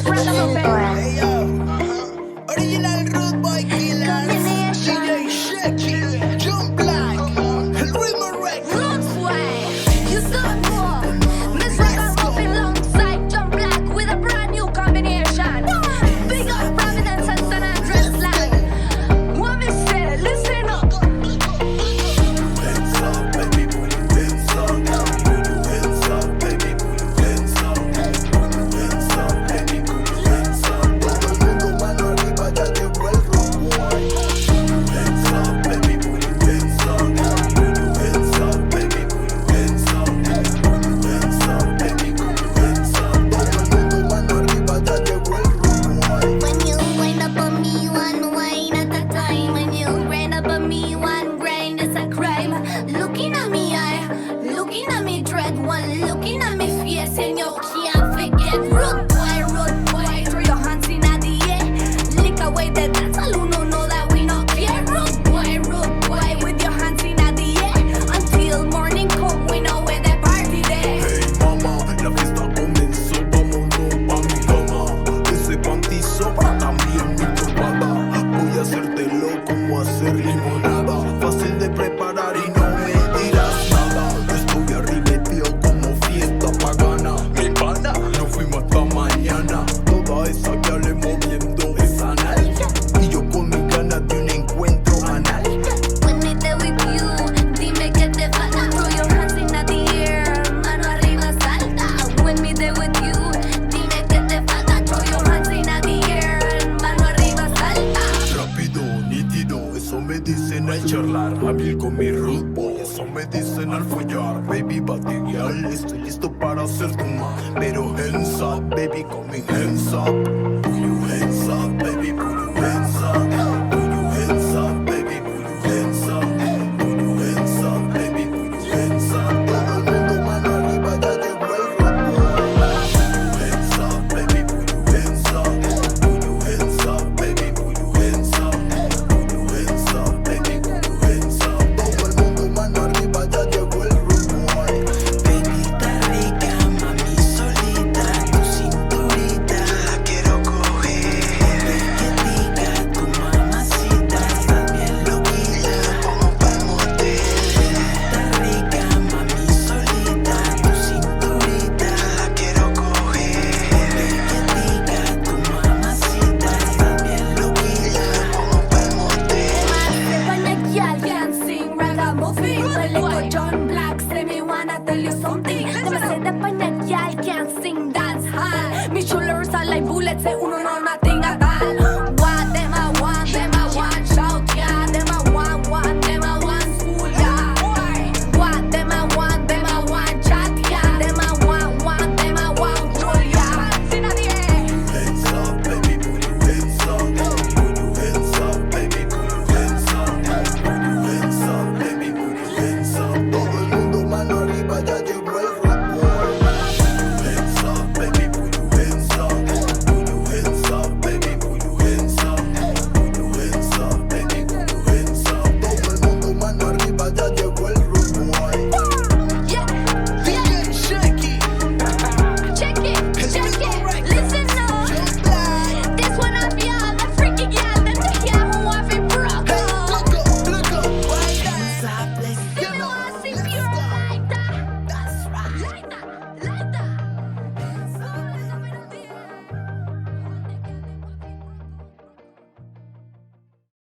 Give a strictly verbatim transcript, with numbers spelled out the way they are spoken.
Hey yo, uh-huh. Original Rude Boy Killer, D J Shaky, John Black, el Ritmo Record. You saw more. Miss Rock up alongside John Black with a brand new combination. Big up Providence and San Andres land. What me say? Listen up. Hands up, baby, put your hands up. Put your hands up, baby, put your hands up. Put your hands up, baby, put your hands up. Todo el mundo mano arriba, ya llegó el Rude Boy. Hands up, baby, put your hands up. Put your hands up, baby, put your hands up. Put your hands up, baby, put your hands up. Todo el mundo mano arriba, ya llegó el Rude Boy. When you wind up on me, one wine at a time. When you grind up on me, one grind is a crime. Looking at me eye, looking at me dread, one looking at me face, and you can't forget. Rude boy, rude boy, throw your hands in the air. Lick away the dance, all who don't know that we not care. Rude boy, rude boy, with your hands in the air. Until morning come, we know where the party there. Hey mama, la fiesta comenzó, vámonos pa' mi cama. Ese panty sobra, también mi corbata. Voy a hacértelo como hacer limonada. Fácil de preparar y no me dirás nada. Estoy arrimetido como fiesta pagana. Mi pana, no fuimos hasta mañana. Toda esa le moviendo esa nalga. Y yo con mis ganas de un encuentro anal. When me there with you, dime que te falta. Throw your hands in the air, mano arriba salta. When me there with you, dime que te falta. Throw your hands in the air, mano arriba salta. Rápido, nítido, eso me dicen al charlar. Hábil con mi rude boy, eso me dicen al follar. Baby, bateguear, estoy listo para hacer tu ma. Pero hands up, baby, con mi hands up. Put your hands up, baby, put your hands up. Put your hands up, baby, put your hands up. Put your hands up, baby, put your hands up. Todo el mundo mano arriba, ya llegó el rude boy. Put your hands up, baby, put your hands up. Put your hands up, baby, put your hands up. Put your hands up, baby, put your hands up. Todo el mundo mano arriba, ya llegó el rude boy. Baby, está rica, mami, solita. Tu cinturita la quiero coger. Requetica, tu mamacita está bien loquita, como pa'l motel. Está rica, mami, solita. Tu cinturita la quiero coger. Requetica, tu mamacita está bien loquita, como pa'l motel. When a girl can sing ragamuffin, well, little John Black say me wanna tell you something. Them say that when a girl can sing dance hall, me shoulders are like bullets, say uno no not